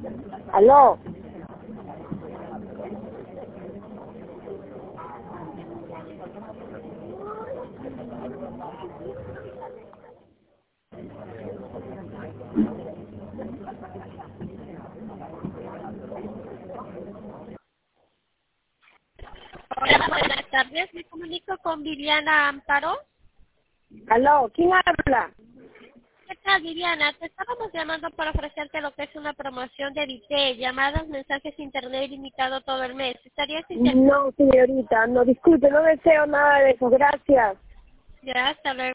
Aló. Hola, buenas tardes. Me comunico con Viviana Amparo. Aló, ¿quién habla? ¿Qué tal, Viviana? Te estábamos llamando para ofrecerte lo que es una promoción de VT, llamadas, mensajes internet ilimitado todo el mes. ¿Estarías interesada? No, señorita, no, disculpe, no deseo nada de eso, gracias. Ya, hasta luego.